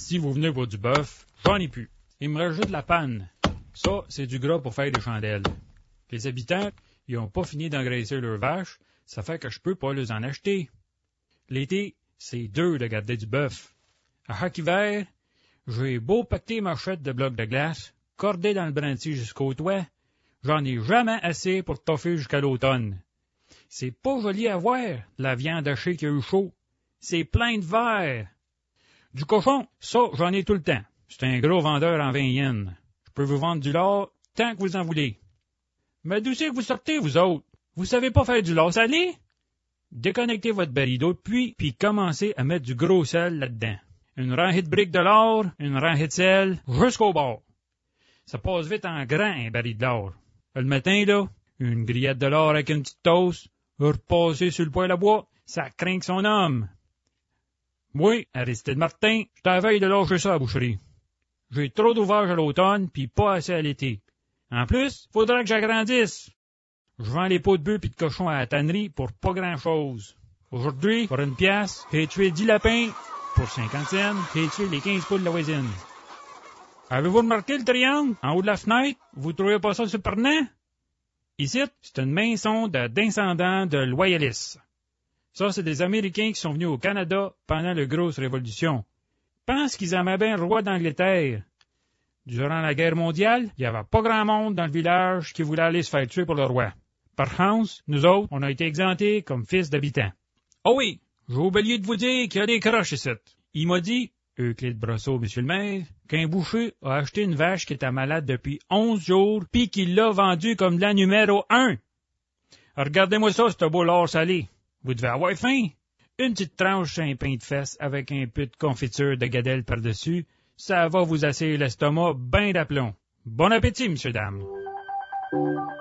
Si vous venez pour du bœuf, j'en ai plus. Il me reste juste de la panne. Ça, c'est du gras pour faire des chandelles. Les habitants, ils ont pas fini d'engraisser leurs vaches, ça fait que je peux pas les en acheter. L'été, c'est dur de garder du bœuf. À chaque hiver, j'ai beau pacter ma chute de blocs de glace, cordé dans le branti jusqu'au toit, j'en ai jamais assez pour toffer jusqu'à l'automne. C'est pas joli à voir, la viande hachée qui a eu chaud. C'est plein de verre. Du cochon, ça, j'en ai tout le temps. C'est un gros vendeur en 20 yens. Je peux vous vendre du lard tant que vous en voulez. Mais d'où c'est que vous sortez, vous autres? Vous savez pas faire du lard salé? Déconnectez votre baril d'eau de pluie, puis commencez à mettre du gros sel là-dedans. Une rangée de briques de lard, une rangée de sel, jusqu'au bord. Ça passe vite en grand, un baril de lard. Le matin, là, une grillette de lard avec une petite toast, repasser sur le poêle à bois, ça craint son homme. Moi, Aristide Martin, je t'avais de lâcher ça à la boucherie. J'ai trop d'ouvrages à l'automne, puis pas assez à l'été. En plus, faudra que j'agrandisse. Je vends les pots de bœufs pis de cochons à la tannerie pour pas grand-chose. Aujourd'hui, pour une pièce, j'ai tué 10 lapins. Pour 50 cents, j'ai tué les 15 poules de la voisine. Avez-vous remarqué le triangle en haut de la fenêtre? Vous trouvez pas ça surprenant? Ici, c'est une maison de descendants de loyalistes. Ça, c'est des Américains qui sont venus au Canada pendant la grosse révolution. Pensent qu'ils aimaient bien le roi d'Angleterre. Durant la guerre mondiale, il n'y avait pas grand monde dans le village qui voulait aller se faire tuer pour le roi. Par chance, nous autres, on a été exemptés comme fils d'habitants. Oh oui, j'ai oublié de vous dire qu'il y a des croches ici. Il m'a dit, Euclide Brosseau, monsieur le maire, qu'un boucher a acheté une vache qui était malade depuis 11 jours, puis qu'il l'a vendue comme la numéro 1. Regardez-moi ça, ce beau lard salé. Vous devez avoir faim. Une petite tranche sur un pain de fesses avec un peu de confiture de gadelle par-dessus, ça va vous asseoir l'estomac ben d'aplomb. Bon appétit, monsieur, dame.